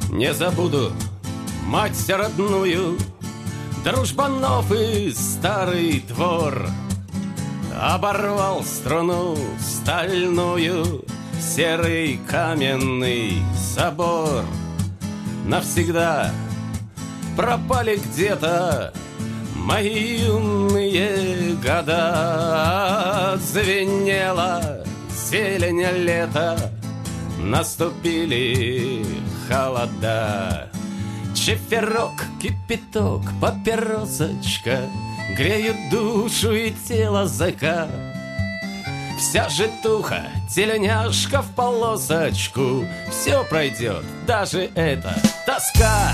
Не забуду мать родную, дружбанов и старый двор. Оборвал струну стальную серый каменный собор. Навсегда пропали где-то мои юные года. Звенела зелень лета, наступили холода. Чиферок, кипяток, папиросочка греют душу и тело зэка. Вся житуха, тельняшка в полосочку, все пройдет, даже эта тоска.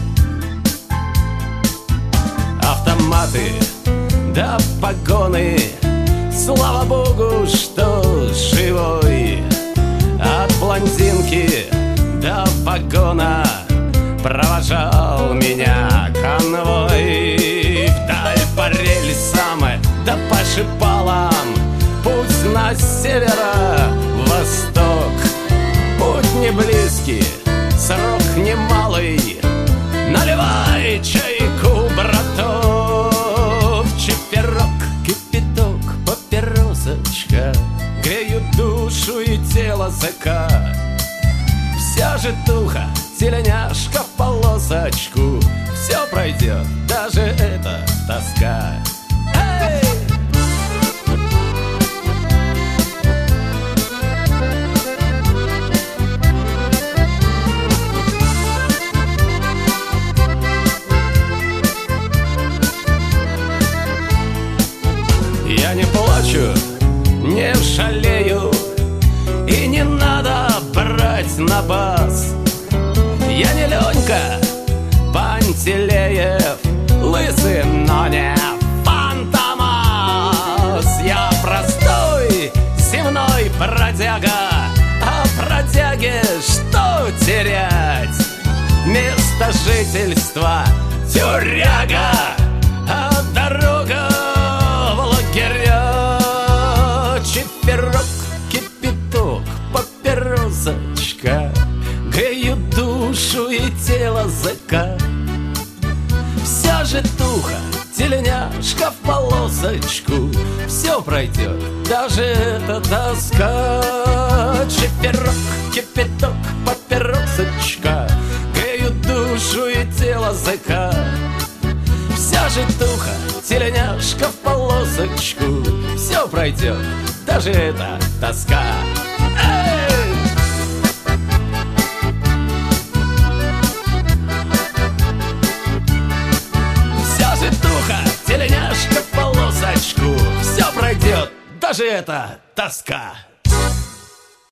Автоматы да погоны, слава богу, что живой. От блондинки до вагона провожал меня конвой. Вдаль по рельсам да по шпалам, путь на северо-восток. Путь не близкий, срок немалый, наливай чайку, браток. Чиферок, кипяток, папиросочка греют душу и тело зэка. Вся житуха, тельняшка в полосочку, все пройдет, даже эта тоска. Эй! Я не плачу, не жалею, и не надо брать на бас. Я не Ленька Пантелеев, лысый, но не Фантомас. Я простой земной бродяга, а бродяге что терять? Место жительства тюряга, а дорога в лагеря. Чиферок, кипяток, папиросочка греют душу и тело зэка. Вся житуха, тельняшка в полосочку, все пройдет, даже эта тоска. Чиферок, кипяток, папиросочка греют душу и тело зэка. Вся житуха, тельняшка в полосочку, все пройдет, даже эта тоска. Эй! Вся житуха, тельняшка в полосочку, все пройдет, даже эта тоска.